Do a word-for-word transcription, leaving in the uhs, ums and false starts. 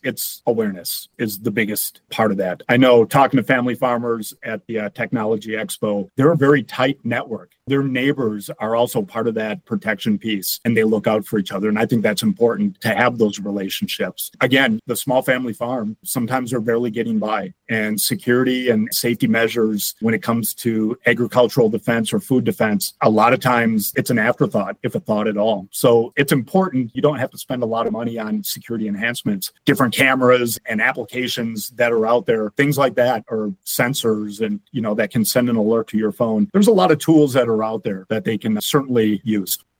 it's awareness is the biggest part of that. I know talking to family farmers at the uh, Technology Expo, they're a very tight network. Their neighbors are also part of that protection piece, and they look out for each other. And I think that's important to have those relationships. Again, the small family farm, sometimes they're barely getting by. And security and safety measures when it comes to agricultural defense or food defense, a lot of times it's an afterthought, if a thought at all. So it's important. You don't have to spend a lot of money on security enhancements, different cameras and applications that are out there, things like that, or sensors and, you know, that can send an alert to your phone. There's a lot of tools that are out there that they can certainly use.